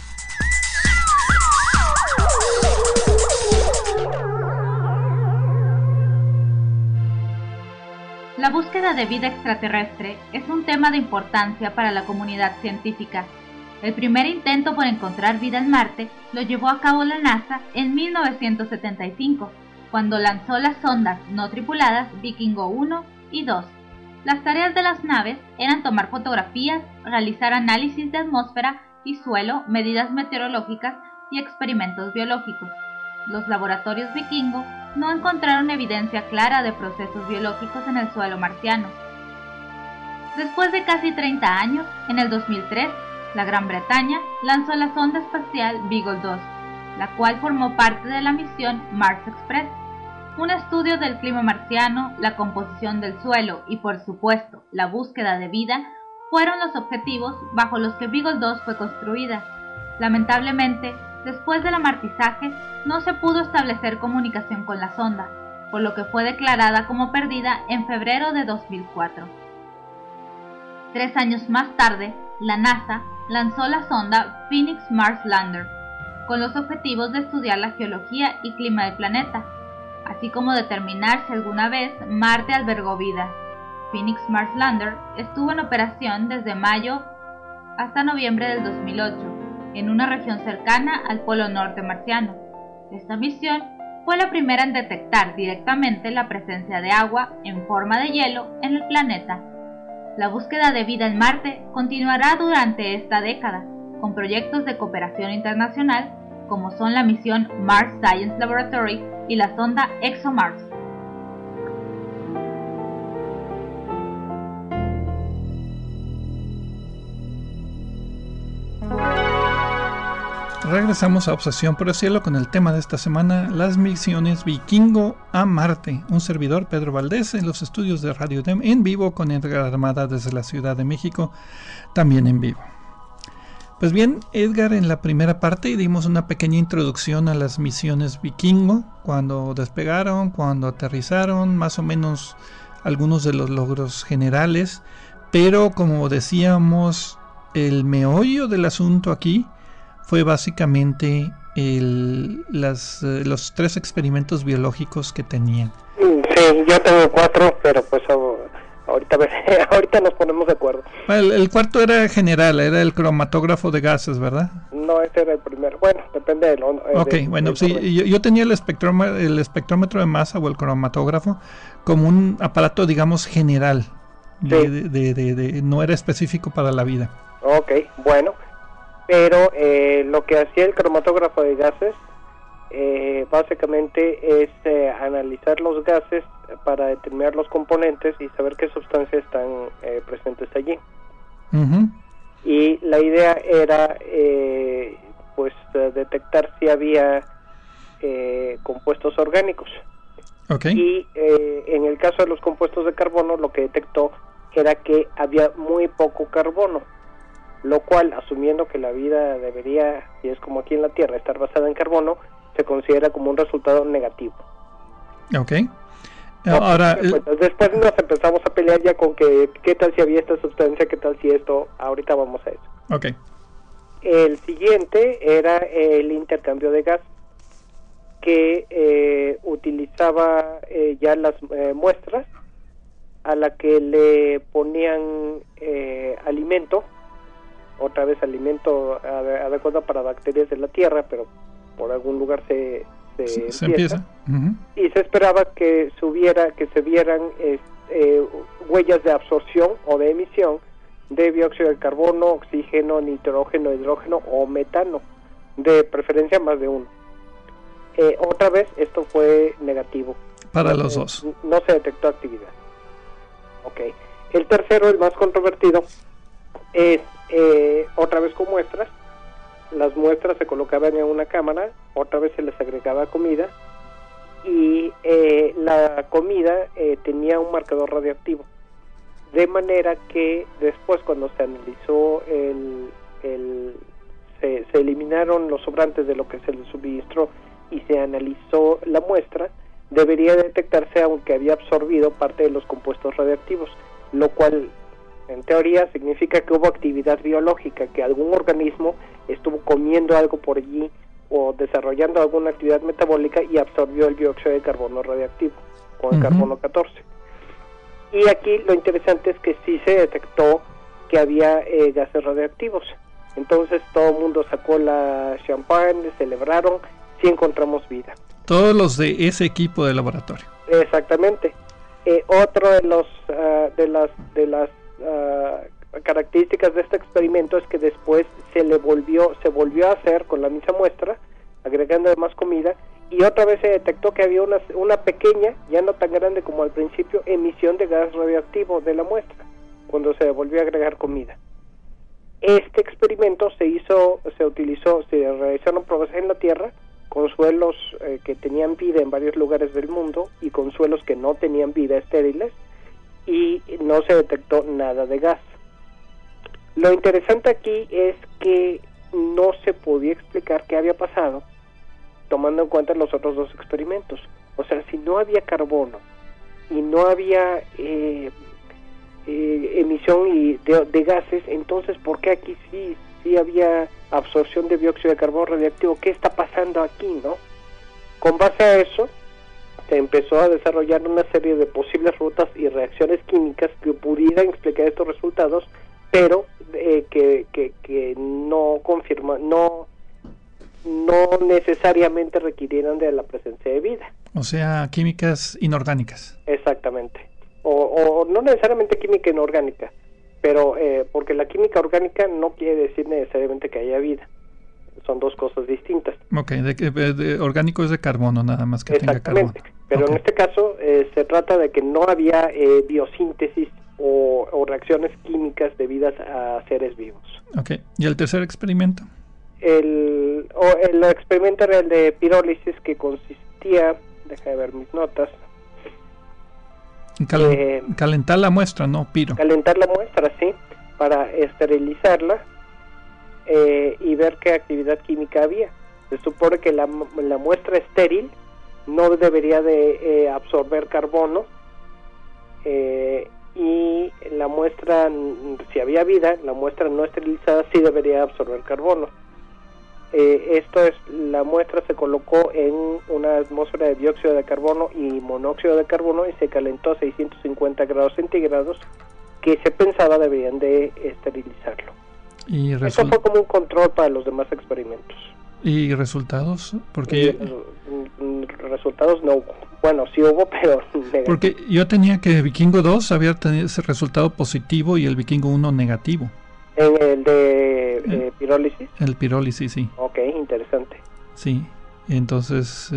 La búsqueda de vida extraterrestre es un tema de importancia para la comunidad científica. El primer intento por encontrar vida en Marte lo llevó a cabo la NASA en 1975, cuando lanzó las sondas no tripuladas Vikingo 1 y 2. Las tareas de las naves eran tomar fotografías, realizar análisis de atmósfera y suelo, medidas meteorológicas y experimentos biológicos. Los laboratorios Vikingo no encontraron evidencia clara de procesos biológicos en el suelo marciano. Después de casi 30 años, en el 2003, la Gran Bretaña lanzó la sonda espacial Beagle 2, la cual formó parte de la misión Mars Express. Un estudio del clima marciano, la composición del suelo y, por supuesto, la búsqueda de vida fueron los objetivos bajo los que Beagle 2 fue construida. Lamentablemente, después del amartizaje, no se pudo establecer comunicación con la sonda, por lo que fue declarada como perdida en febrero de 2004. 3 años más tarde, la NASA lanzó la sonda Phoenix Mars Lander, con los objetivos de estudiar la geología y clima del planeta, así como determinar si alguna vez Marte albergó vida. Phoenix Mars Lander estuvo en operación desde mayo hasta noviembre del 2008, en una región cercana al Polo Norte marciano. Esta misión fue la primera en detectar directamente la presencia de agua en forma de hielo en el planeta. La búsqueda de vida en Marte continuará durante esta década, con proyectos de cooperación internacional como son la misión Mars Science Laboratory y la sonda ExoMars. Regresamos a Obsesión por el Cielo con el tema de esta semana, las misiones Vikingo a Marte. Un servidor, Pedro Valdés, en los estudios de Radio UDEM, en vivo con Edgar Armada desde la Ciudad de México, también en vivo. Pues bien, Edgar, en la primera parte dimos una pequeña introducción a las misiones Vikingo, cuando despegaron, cuando aterrizaron, más o menos algunos de los logros generales, pero como decíamos, el meollo del asunto aquí fue básicamente los 3 experimentos biológicos que tenían. Sí, yo tengo 4, pero pues ahorita nos ponemos de acuerdo. El cuarto era general, era el cromatógrafo de gases, ¿verdad? No, ese era el primero. Bueno, depende de lo... Yo tenía el espectrómetro de masa o el cromatógrafo como un aparato, digamos, general. Sí. No era específico para la vida. Ok, bueno. Pero lo que hacía el cromatógrafo de gases básicamente es analizar los gases para determinar los componentes y saber qué sustancias están presentes allí. Uh-huh. Y la idea era detectar si había compuestos orgánicos. Okay. Y en el caso de los compuestos de carbono, lo que detectó era que había muy poco carbono, lo cual, asumiendo que la vida debería, y es como aquí en la Tierra, estar basada en carbono, se considera como un resultado negativo. Ok. Ahora, después nos empezamos a pelear ya con que qué tal si había esta sustancia, qué tal si esto. Ahorita vamos a eso. Ok. El siguiente era el intercambio de gas, que utilizaba ya las muestras a la que le ponían alimento, otra vez alimento adecuado para bacterias de la Tierra, pero por algún lugar se empieza. Uh-huh. Y se esperaba que se vieran huellas de absorción o de emisión de dióxido de carbono, oxígeno, nitrógeno, hidrógeno o metano, de preferencia más de uno. Otra vez esto fue negativo. Para los dos. No se detectó actividad. Okay. El tercero, el más controvertido, es otra vez con muestras. Las muestras se colocaban en una cámara, otra vez se les agregaba comida y la comida tenía un marcador radioactivo, de manera que después, cuando se analizó se eliminaron los sobrantes de lo que se les suministró y se analizó la muestra, debería detectarse aunque había absorbido parte de los compuestos radioactivos, lo cual en teoría significa que hubo actividad biológica, que algún organismo estuvo comiendo algo por allí o desarrollando alguna actividad metabólica y absorbió el dióxido de carbono radioactivo con el carbono 14. Y aquí lo interesante es que sí se detectó que había gases radioactivos. Entonces todo el mundo sacó la champán, celebraron, sí encontramos vida. Todos los de ese equipo de laboratorio. Exactamente. Otro de las características de este experimento es que después se volvió a hacer con la misma muestra, agregando más comida, y otra vez se detectó que había una pequeña, ya no tan grande como al principio, emisión de gas radioactivo de la muestra cuando se volvió a agregar comida. Este experimento se realizaron pruebas en la Tierra con suelos que tenían vida en varios lugares del mundo y con suelos que no tenían vida, estériles, y no se detectó nada de gas. Lo interesante aquí es que no se podía explicar qué había pasado tomando en cuenta los otros dos experimentos. O sea, si no había carbono y no había emisión de gases, entonces ¿por qué aquí sí había absorción de dióxido de carbono radioactivo? ¿Qué está pasando aquí, no? Con base a eso se empezó a desarrollar una serie de posibles rutas y reacciones químicas que pudieran explicar estos resultados, pero que no necesariamente requirieran de la presencia de vida. O sea, químicas inorgánicas. Exactamente. O no necesariamente química inorgánica, pero porque la química orgánica no quiere decir necesariamente que haya vida. Son dos cosas distintas. Ok, orgánico es de carbono, nada más que tenga carbono. Pero en este caso se trata de que no había biosíntesis o reacciones químicas debidas a seres vivos. Ok, ¿y el tercer experimento? El experimento era el de pirólisis, que consistía, déjame ver mis notas, calentar la muestra, ¿no? Calentar la muestra, sí, para esterilizarla y ver qué actividad química había. Se supone que la muestra estéril no debería de absorber carbono, y la muestra, si había vida, la muestra no esterilizada sí debería absorber carbono. Esto es, la muestra se colocó en una atmósfera de dióxido de carbono y monóxido de carbono y se calentó a 650 grados centígrados, que se pensaba deberían de esterilizarlo. Y Esto fue como un control para los demás experimentos. ¿Y resultados? Porque resultados no hubo. Bueno, sí hubo, pero negativo. Porque yo tenía que Vikingo 2 había tenido ese resultado positivo y el Vikingo 1 negativo. ¿En el de pirólisis? El pirólisis, sí. Ok, interesante. Sí, entonces...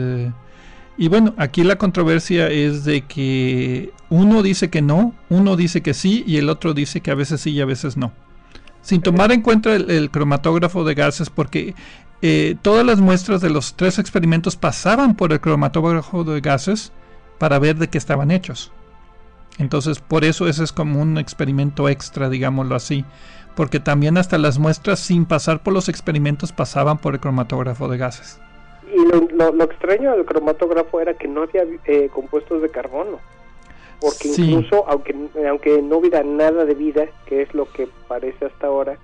y bueno, aquí la controversia es de que uno dice que no, uno dice que sí y el otro dice que a veces sí y a veces no. Sin tomar en cuenta el cromatógrafo de gases, porque todas las muestras de los 3 experimentos pasaban por el cromatógrafo de gases para ver de qué estaban hechos. Entonces, por eso ese es como un experimento extra, digámoslo así, porque también hasta las muestras sin pasar por los experimentos pasaban por el cromatógrafo de gases. Y lo extraño del cromatógrafo era que no había compuestos de carbono, porque sí. Incluso aunque no hubiera nada de vida, que es lo que parece hasta ahora,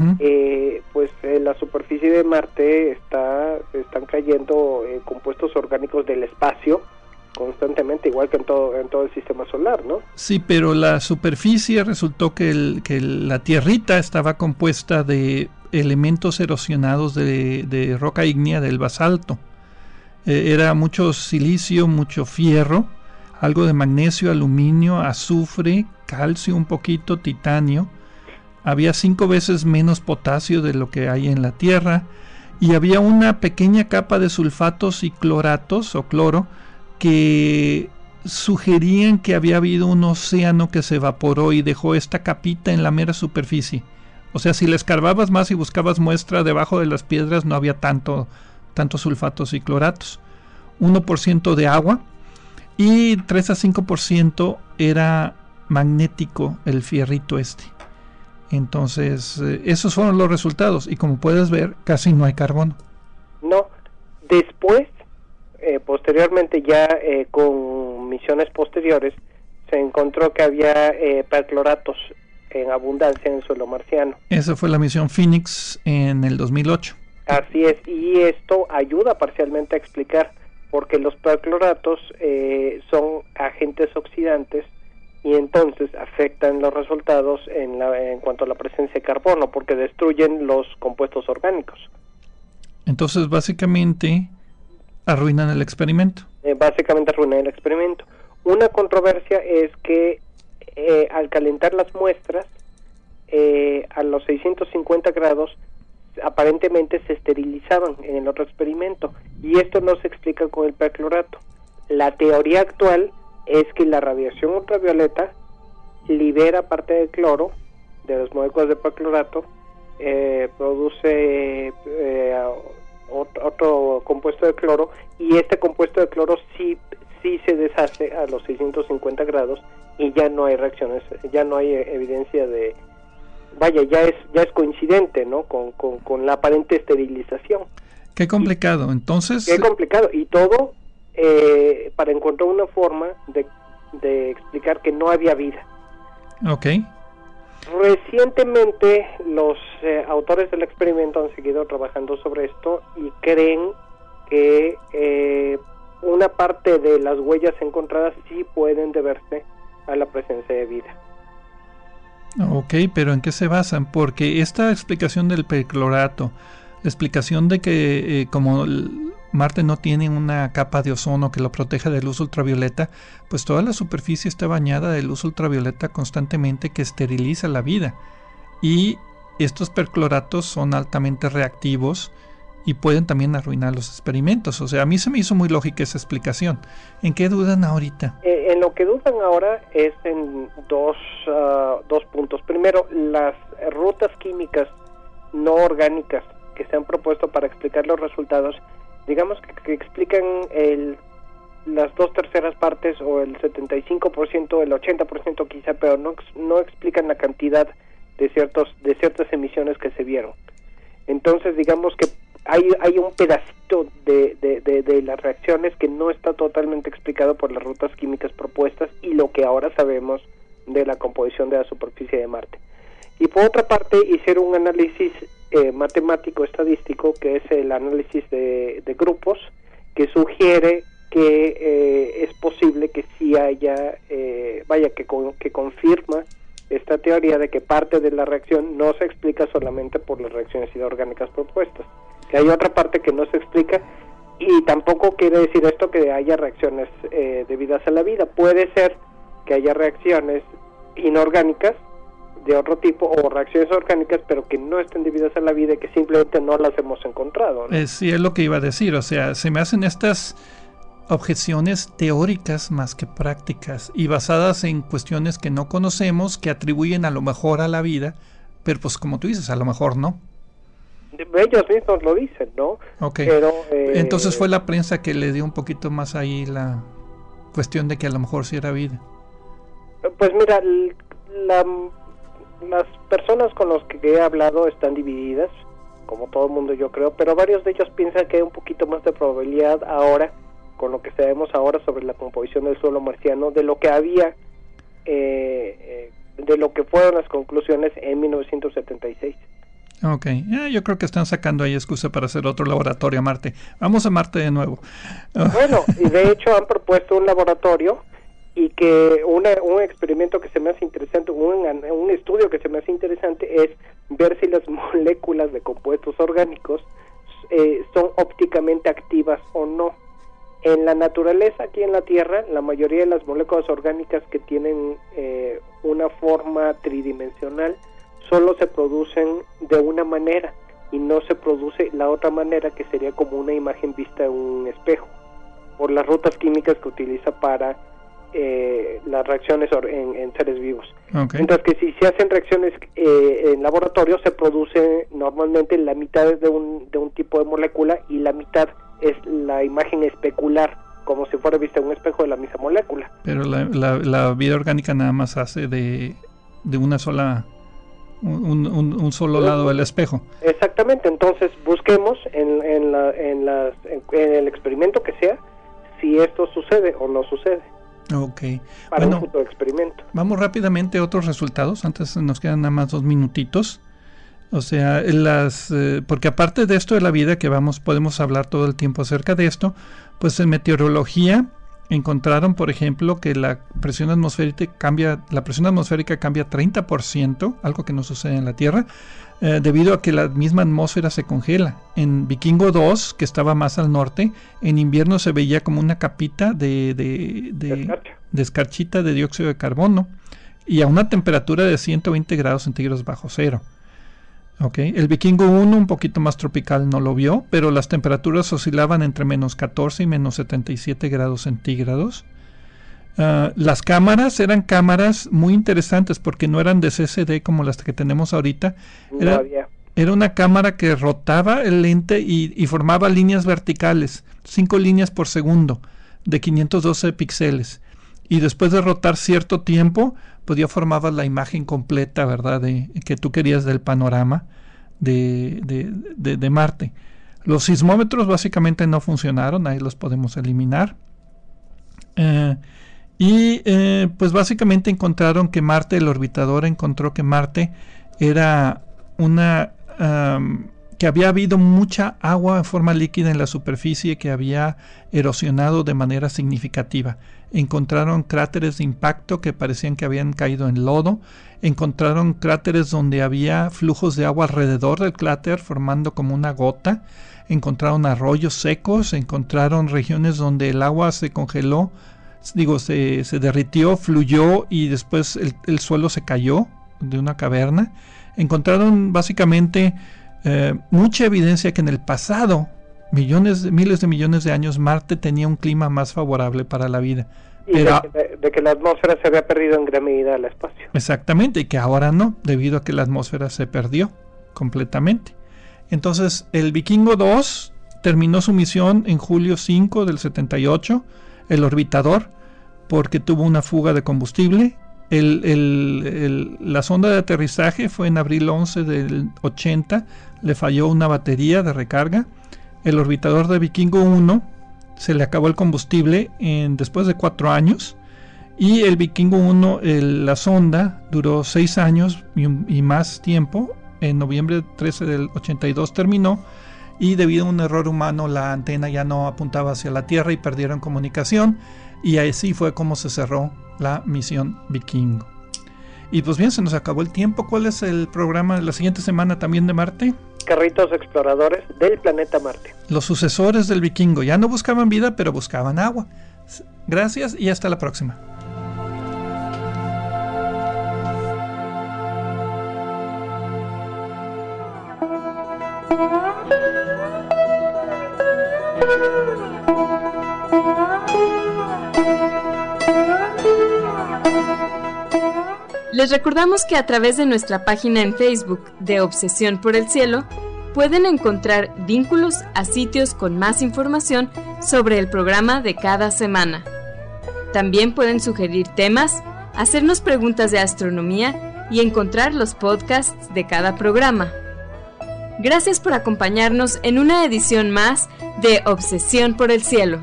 pues en la superficie de Marte están cayendo compuestos orgánicos del espacio constantemente, igual que en todo el sistema solar, ¿no? Sí, pero la superficie resultó que la tierrita estaba compuesta de elementos erosionados de roca ígnea del basalto. Era mucho silicio, mucho fierro, algo de magnesio, aluminio, azufre, calcio un poquito, titanio. Había 5 veces menos potasio de lo que hay en la Tierra y había una pequeña capa de sulfatos y cloratos o cloro que sugerían que había habido un océano que se evaporó y dejó esta capita en la mera superficie. O sea, si le escarbabas más y buscabas muestra debajo de las piedras, no había tantos sulfatos y cloratos. 1% de agua y 3 a 5% era magnético el fierrito este. Entonces, esos fueron los resultados y como puedes ver, casi no hay carbono. No, después, posteriormente ya con misiones posteriores, se encontró que había percloratos en abundancia en el suelo marciano. Esa fue la misión Phoenix en el 2008. Así es, y esto ayuda parcialmente a explicar, porque los percloratos son agentes oxidantes y entonces afectan los resultados en cuanto a la presencia de carbono, porque destruyen los compuestos orgánicos. Entonces, básicamente, arruinan el experimento. Básicamente arruinan el experimento. Una controversia es que al calentar las muestras a los 650 grados, aparentemente se esterilizaban en el otro experimento, y esto no se explica con el perclorato. La teoría actual es que la radiación ultravioleta libera parte del cloro de los moléculas de perclorato, produce otro compuesto de cloro, y este compuesto de cloro sí se deshace a los 650 grados y ya no hay reacciones, ya no hay evidencia de... Vaya, ya es coincidente, ¿no? Con la aparente esterilización. Qué complicado, entonces... Qué complicado, y todo para encontrar una forma de explicar que no había vida. Ok. Recientemente los autores del experimento han seguido trabajando sobre esto y creen que una parte de las huellas encontradas sí pueden deberse a la presencia de vida. Ok, pero ¿en qué se basan? Porque esta explicación del perclorato, la explicación de que como Marte no tiene una capa de ozono que lo proteja de luz ultravioleta, pues toda la superficie está bañada de luz ultravioleta constantemente que esteriliza la vida. Y estos percloratos son altamente reactivos y pueden también arruinar los experimentos. O sea, a mí se me hizo muy lógica esa explicación. ¿En qué dudan ahorita? En lo que dudan ahora es en dos puntos. Primero, las rutas químicas no orgánicas que se han propuesto para explicar los resultados, digamos que explican las 2/3 partes o el 75%, el 80% quizá, pero no explican la cantidad de ciertas emisiones que se vieron. Entonces, digamos que hay un pedacito de las reacciones que no está totalmente explicado por las rutas químicas propuestas y lo que ahora sabemos de la composición de la superficie de Marte. Y por otra parte hicieron un análisis matemático estadístico, que es el análisis de grupos, que sugiere que es posible que sí haya, que confirma esta teoría de que parte de la reacción no se explica solamente por las reacciones inorgánicas propuestas, que hay otra parte que no se explica, y tampoco quiere decir esto que haya reacciones debidas a la vida. Puede ser que haya reacciones inorgánicas de otro tipo o reacciones orgánicas, pero que no estén debidas a la vida y que simplemente no las hemos encontrado, ¿no? Sí, es lo que iba a decir. O sea, se me hacen estas objeciones teóricas más que prácticas y basadas en cuestiones que no conocemos, que atribuyen a lo mejor a la vida, pero pues como tú dices, a lo mejor no. Ellos mismos lo dicen, ¿no? Okay. Pero, entonces fue la prensa que le dio un poquito más ahí la cuestión de que a lo mejor sí era vida. Pues mira, las personas con las que he hablado están divididas, como todo el mundo yo creo, pero varios de ellos piensan que hay un poquito más de probabilidad ahora, con lo que sabemos ahora sobre la composición del suelo marciano, de lo que había, de lo que fueron las conclusiones en 1976. Ok, yo creo que están sacando ahí excusa para hacer otro laboratorio a Marte. Vamos a Marte de nuevo. Bueno, y de hecho han propuesto un laboratorio, y que un experimento que se me hace interesante, un estudio que se me hace interesante, es ver si las moléculas de compuestos orgánicos son ópticamente activas o no. En la naturaleza, aquí en la Tierra, la mayoría de las moléculas orgánicas que tienen una forma tridimensional solo se producen de una manera, y no se produce la otra manera, que sería como una imagen vista en un espejo, por las rutas químicas que utiliza para las reacciones en seres vivos. Okay. Mientras que si se hacen reacciones en laboratorio, se produce normalmente la mitad de un tipo de molécula, y la mitad es la imagen especular, como si fuera vista en un espejo de la misma molécula. Pero la vida orgánica nada más hace de una sola, un solo lado del espejo. Exactamente. Entonces busquemos en el experimento que sea, si esto sucede o no sucede. Ok. Para un futuro experimento. Vamos rápidamente a otros resultados. Antes nos quedan nada más 2 minutitos. O sea, porque aparte de esto de la vida, que podemos hablar todo el tiempo acerca de esto, pues en meteorología encontraron, por ejemplo, que la presión atmosférica cambia 30%, algo que no sucede en la Tierra, debido a que la misma atmósfera se congela. En Vikingo 2, que estaba más al norte, en invierno se veía como una capita de escarchita de dióxido de carbono, y a una temperatura de 120 grados centígrados bajo cero. Okay. El Vikingo 1, un poquito más tropical, no lo vio, pero las temperaturas oscilaban entre menos 14 y menos 77 grados centígrados. Las cámaras eran cámaras muy interesantes, porque no eran de CCD como las que tenemos ahorita. Era una cámara que rotaba el lente y formaba líneas verticales, 5 líneas por segundo, de 512 píxeles. Y después de rotar cierto tiempo, pues ya formabas la imagen completa, ¿verdad?, que tú querías del panorama de Marte. Los sismómetros básicamente no funcionaron, ahí los podemos eliminar. Pues básicamente encontraron que Marte, el orbitador encontró que Marte era que había habido mucha agua en forma líquida en la superficie, que había erosionado de manera significativa. Encontraron cráteres de impacto que parecían que habían caído en lodo. Encontraron cráteres donde había flujos de agua alrededor del cráter formando como una gota. Encontraron arroyos secos. Encontraron regiones donde el agua se congeló, se derritió, fluyó, y después el suelo se cayó de una caverna. Encontraron básicamente mucha evidencia que en el pasado, miles de millones de años, Marte tenía un clima más favorable para la vida. Y de que la atmósfera se había perdido en gran medida al espacio. Exactamente, y que ahora no, debido a que la atmósfera se perdió completamente. Entonces, el Vikingo 2 terminó su misión en julio 5 del 78, el orbitador, porque tuvo una fuga de combustible. La sonda de aterrizaje fue en abril 11 del 80, le falló una batería de recarga. El orbitador de Vikingo 1 se le acabó el combustible después de 4 años, Y el Vikingo 1, la sonda, duró 6 años y más tiempo. En noviembre 13 del 82 terminó, y debido a un error humano la antena ya no apuntaba hacia la Tierra y perdieron comunicación, y así fue como se cerró la misión Vikingo. Y pues bien, se nos acabó el tiempo. ¿Cuál es el programa de la siguiente semana también de Marte? Carritos exploradores del planeta Marte. Los sucesores del Vikingo. Ya no buscaban vida, pero buscaban agua. Gracias y hasta la próxima. Les recordamos que a través de nuestra página en Facebook de Obsesión por el Cielo pueden encontrar vínculos a sitios con más información sobre el programa de cada semana. También pueden sugerir temas, hacernos preguntas de astronomía y encontrar los podcasts de cada programa. Gracias por acompañarnos en una edición más de Obsesión por el Cielo.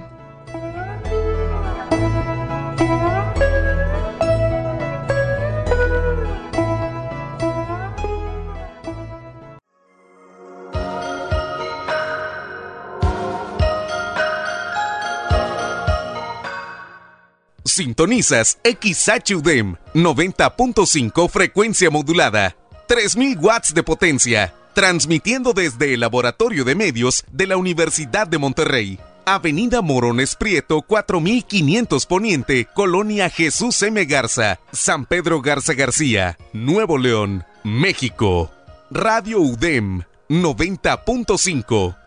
Sintonizas XHUDEM 90.5 frecuencia modulada, 3000 watts de potencia, transmitiendo desde el Laboratorio de Medios de la Universidad de Monterrey. Avenida Morones Prieto 4500 Poniente, Colonia Jesús M. Garza, San Pedro Garza García, Nuevo León, México. Radio UDEM 90.5.